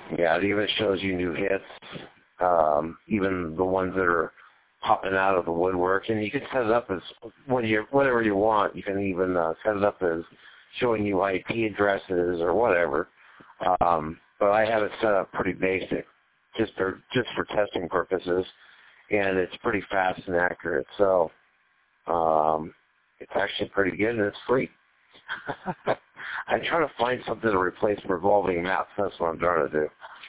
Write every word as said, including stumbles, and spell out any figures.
Yeah, it even shows you new hits, um, even the ones that are popping out of the woodwork, and you can set it up as when you whatever you want. You can even uh, set it up as showing you I P addresses or whatever. Um, but I have it set up pretty basic, just for just for testing purposes, and it's pretty fast and accurate. So um, it's actually pretty good, and it's free. I'm trying to find something to replace revolving maps. That's what I'm trying to do.